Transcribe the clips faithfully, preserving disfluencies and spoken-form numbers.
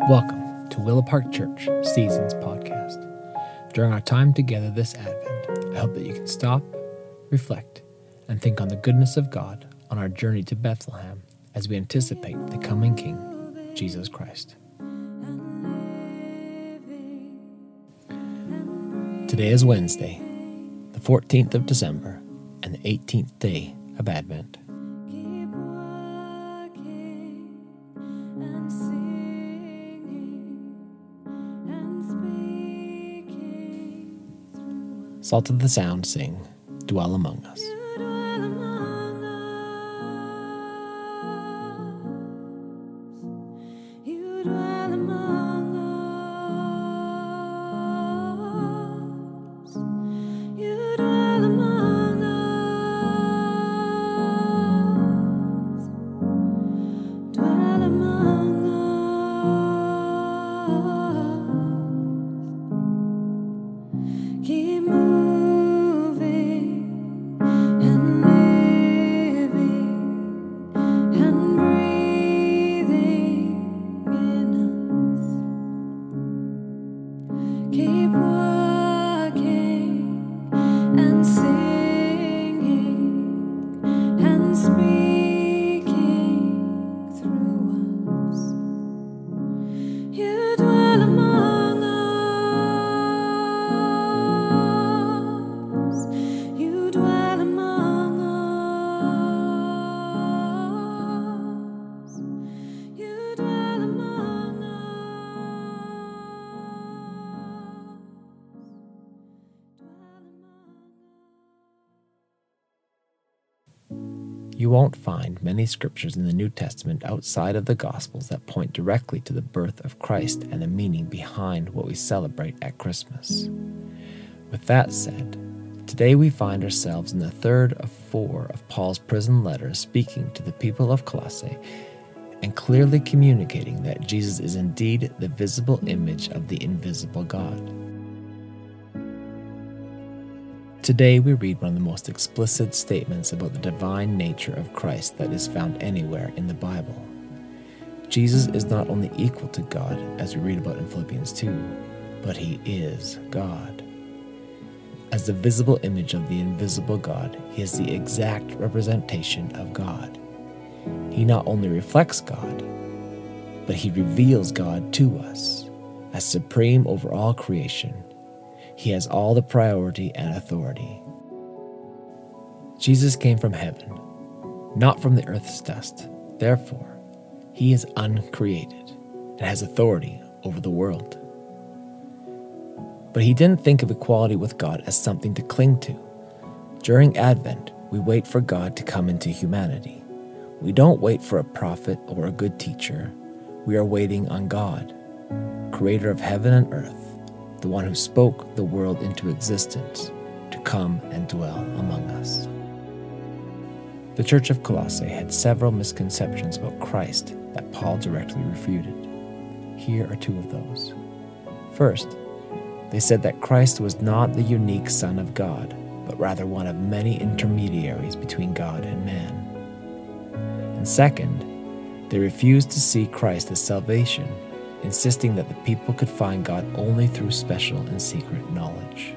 Welcome to Willow Park Church Seasons Podcast. During our time together this Advent, I hope that you can stop, reflect, and think on the goodness of God on our journey to Bethlehem as we anticipate the coming King, Jesus Christ. Today is Wednesday, the fourteenth of December, and the eighteenth day of Advent. Salt of the Sound sing, Dwell Among Us. You won't find many scriptures in the New Testament outside of the Gospels that point directly to the birth of Christ and the meaning behind what we celebrate at Christmas. With that said, today we find ourselves in the third of four of Paul's prison letters speaking to the people of Colossae and clearly communicating that Jesus is indeed the visible image of the invisible God. Today we read one of the most explicit statements about the divine nature of Christ that is found anywhere in the Bible. Jesus is not only equal to God, as we read about in Philippians two, but he is God. As the visible image of the invisible God, he is the exact representation of God. He not only reflects God, but he reveals God to us. As supreme over all creation, he has all the priority and authority. Jesus came from heaven, not from the earth's dust. Therefore, he is uncreated and has authority over the world. But he didn't think of equality with God as something to cling to. During Advent, we wait for God to come into humanity. We don't wait for a prophet or a good teacher. We are waiting on God, creator of heaven and earth, the one who spoke the world into existence, to come and dwell among us. The Church of Colossae had several misconceptions about Christ that Paul directly refuted. Here are two of those. First, they said that Christ was not the unique Son of God, but rather one of many intermediaries between God and man. And second, they refused to see Christ as salvation, insisting that the people could find God only through special and secret knowledge.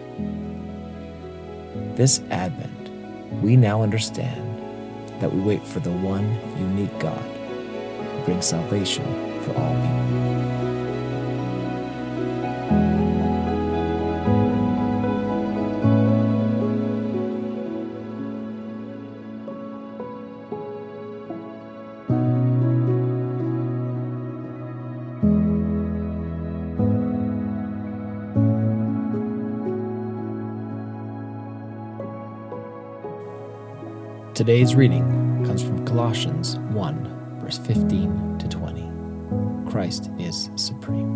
This Advent, we now understand that we wait for the one unique God who brings salvation for all people. Today's reading comes from Colossians one, verse fifteen to twenty. Christ is supreme.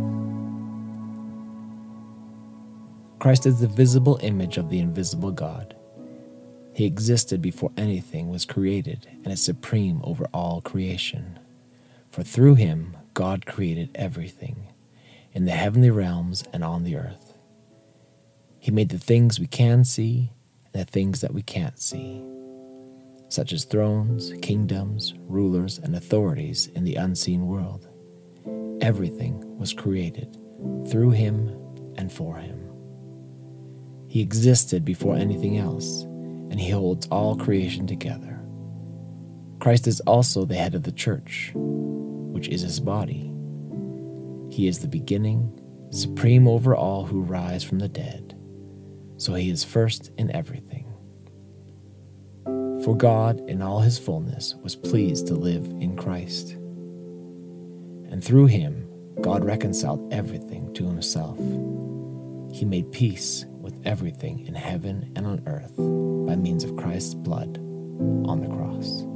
Christ is the visible image of the invisible God. He existed before anything was created and is supreme over all creation. For through him, God created everything, in the heavenly realms and on the earth. He made the things we can see and the things that we can't see, such as thrones, kingdoms, rulers, and authorities in the unseen world, everything was created through him and for him. He existed before anything else, and he holds all creation together. Christ is also the head of the church, which is his body. He is the beginning, supreme over all who rise from the dead, so he is first in everything. For God, in all his fullness, was pleased to live in Christ. And through him, God reconciled everything to himself. He made peace with everything in heaven and on earth by means of Christ's blood on the cross.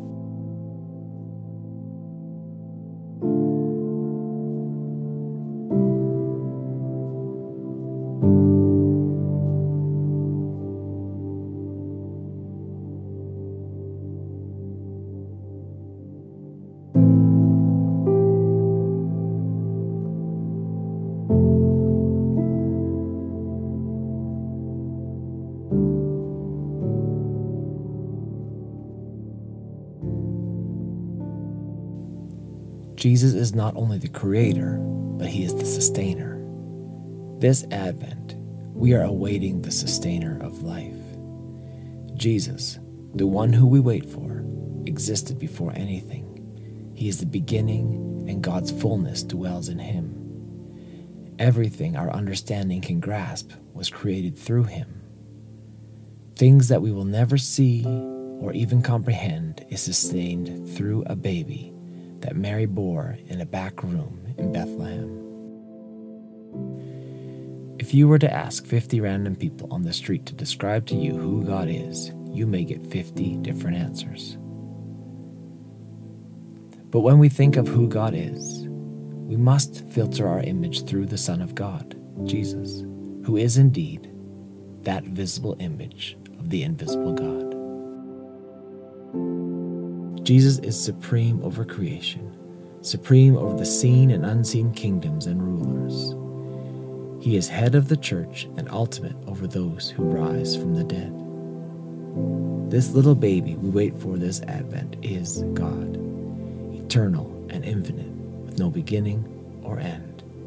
Jesus is not only the creator, but he is the sustainer. This Advent, we are awaiting the sustainer of life. Jesus, the one who we wait for, existed before anything. He is the beginning, and God's fullness dwells in him. Everything our understanding can grasp was created through him. Things that we will never see or even comprehend is sustained through a baby that Mary bore in a back room in Bethlehem. If you were to ask fifty random people on the street to describe to you who God is, you may get fifty different answers. But when we think of who God is, we must filter our image through the Son of God, Jesus, who is indeed that visible image of the invisible God. Jesus is supreme over creation, supreme over the seen and unseen kingdoms and rulers. He is head of the church and ultimate over those who rise from the dead. This little baby we wait for this Advent is God, eternal and infinite, with no beginning or end.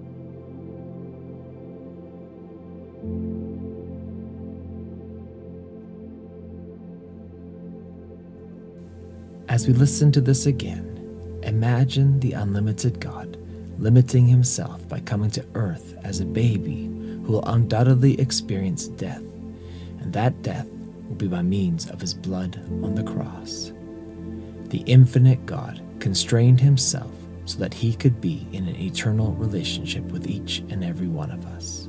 As we listen to this again, imagine the unlimited God limiting himself by coming to earth as a baby who will undoubtedly experience death, and that death will be by means of his blood on the cross. The infinite God constrained himself so that he could be in an eternal relationship with each and every one of us.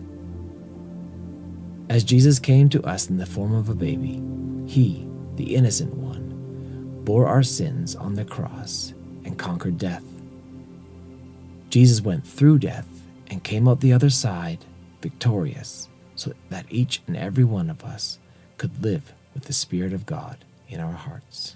As Jesus came to us in the form of a baby, he, the innocent one, bore our sins on the cross and conquered death. Jesus went through death and came out the other side victorious, so that each and every one of us could live with the Spirit of God in our hearts.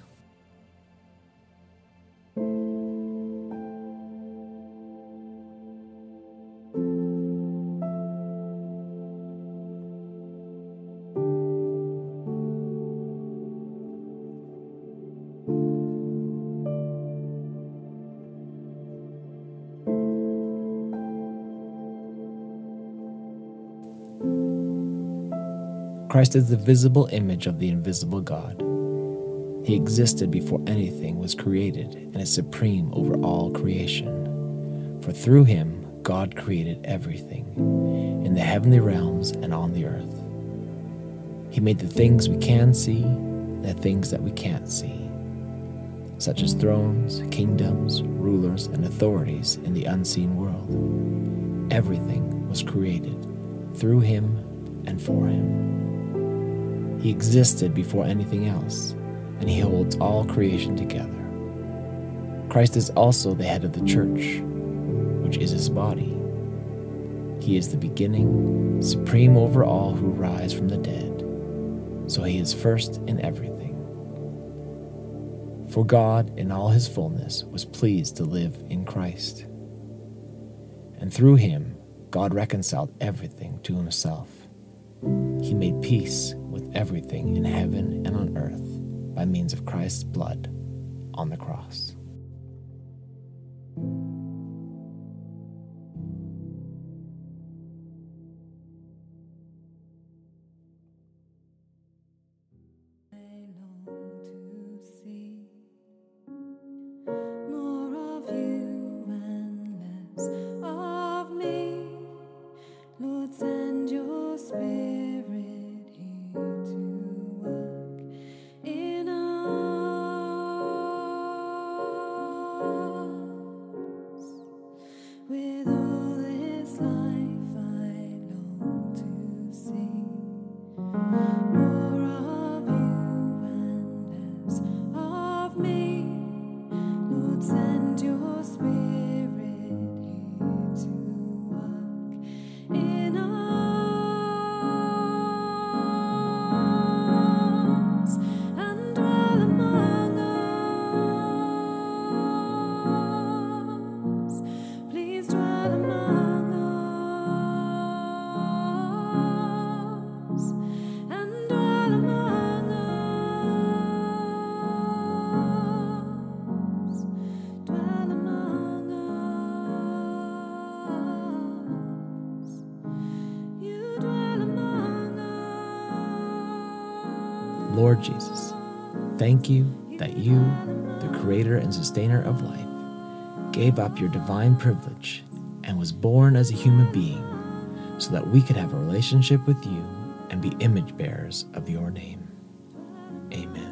Christ is the visible image of the invisible God. He existed before anything was created and is supreme over all creation. For through him, God created everything, in the heavenly realms and on the earth. He made the things we can see and the things that we can't see, such as thrones, kingdoms, rulers, and authorities in the unseen world. Everything was created through him and for him. He existed before anything else, and he holds all creation together. Christ is also the head of the church, which is his body. He is the beginning, supreme over all who rise from the dead, so he is first in everything. For God, in all his fullness, was pleased to live in Christ. And through him, God reconciled everything to himself. He made peace with everything in heaven and on earth by means of Christ's blood on the cross. of me. Lord, send your spirit here to work in us. With all this life I long to see more of you and less of me. Lord, send your spirit here to work in us and dwell among us. Please dwell among us and dwell among us. Dwell among us. You dwell among us. Lord Jesus, thank you that you, the creator and sustainer of life, gave up your divine privilege and was born as a human being so that we could have a relationship with you and be image bearers of your name. Amen.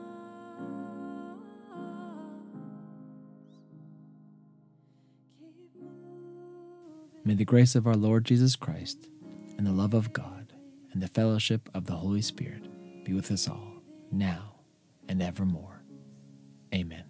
Keep moving. May the grace of our Lord Jesus Christ and the love of God and the fellowship of the Holy Spirit be with us all, now and evermore. Amen.